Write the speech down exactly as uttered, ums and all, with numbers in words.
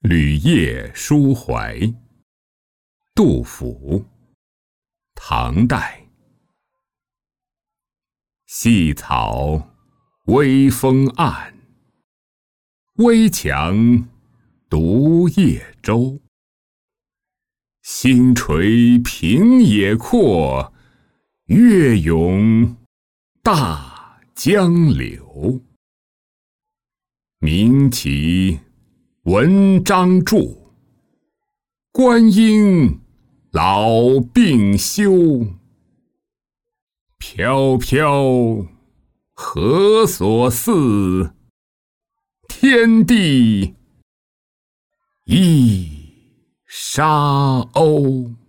旅夜书怀，杜甫，唐代。细草微风岸，危樯独夜舟。星垂平野阔，月涌大江流。名其文章著，观音老病休。飘飘何所似？天地一沙鸥。